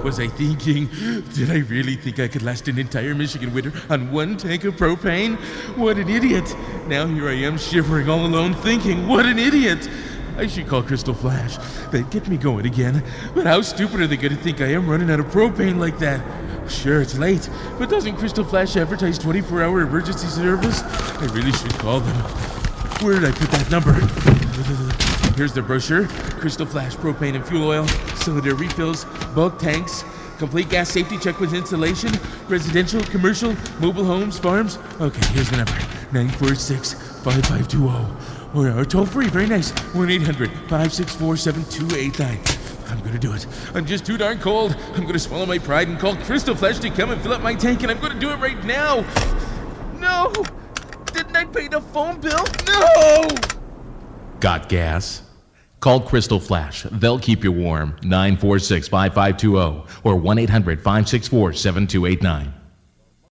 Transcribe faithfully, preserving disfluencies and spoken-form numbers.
was I thinking? Did I really think I could last an entire Michigan winter on one tank of propane? What an idiot. Now here I am shivering all alone thinking, what an idiot. I should call Crystal Flash. They'd get me going again. But how stupid are they going to think I am running out of propane like that? Sure, it's late, but doesn't Crystal Flash advertise twenty-four hour emergency service? I really should call them. Where did I put that number? Here's the brochure. Crystal Flash propane and fuel oil, cylinder refills, bulk tanks, complete gas safety check with installation, residential, commercial, mobile homes, farms. Okay, here's the number. nine four six, five five two zero. Or, or toll free, very nice. one eight hundred, five six four, seven two eight nine. I'm gonna do it. I'm just too darn cold. I'm gonna swallow my pride and call Crystal Flash to come and fill up my tank, and I'm gonna do it right now. No! Didn't I pay the phone bill? No! Got gas? Call Crystal Flash. They'll keep you warm. nine four six, five five two zero or one eight hundred, five six four, seven two eight nine.